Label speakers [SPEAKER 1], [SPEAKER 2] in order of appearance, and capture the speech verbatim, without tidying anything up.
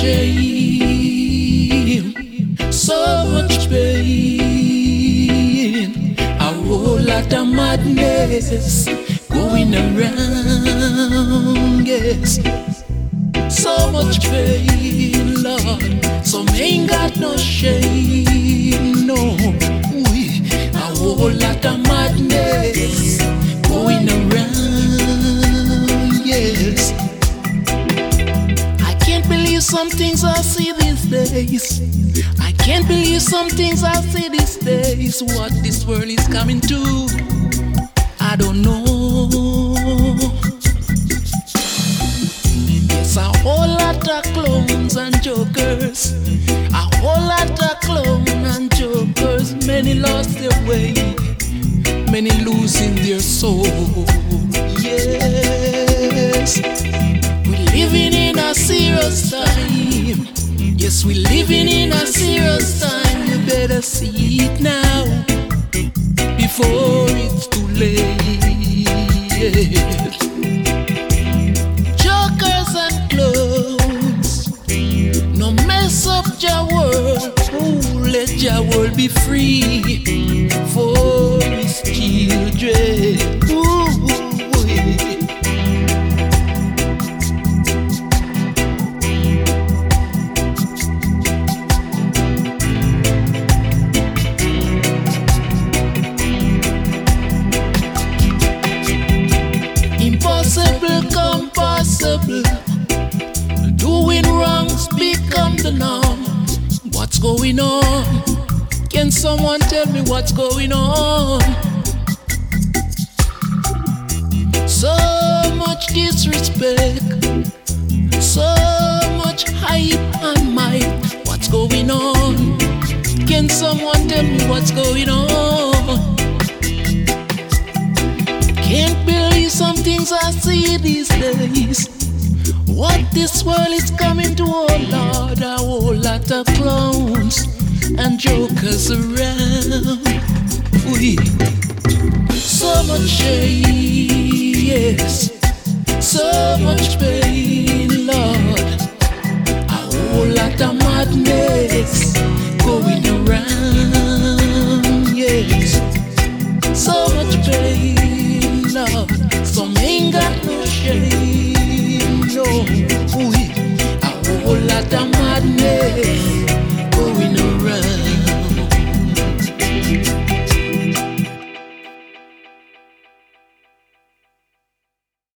[SPEAKER 1] shame, so much pain, a whole lot of madness going around, yes. So much pain, Lord, some ain't got no shame, no. We, a whole lot of madness going around, yes. I can't believe some things I see these days. I can't believe some things I see these days. What this world is coming to, I don't know. Yes, a whole lot of clowns and jokers, a whole lot of clowns and jokers. Many lost their way, many losing their soul. Yes, we're living in a serious time. Yes, we're living in a serious time. You better see it now before it's too late. Jokers and clowns, no mess up your world. Ooh, let your world be free for his children. Ooh, yeah. Impossible come possible, doing wrongs become the norm. What's going on? Can someone tell me what's going on? So much disrespect, so much hype and might. What's going on? Can someone tell me what's going on? Can't believe some things I see these days. What this world is coming to, oh Lord, a whole lot of clowns and jokers around. We, so much shame, yes, so much pain, Lord. A whole lot of madness going around, yes. So much pain, Lord. Some ain't got no shame, no. We, a whole lot of madness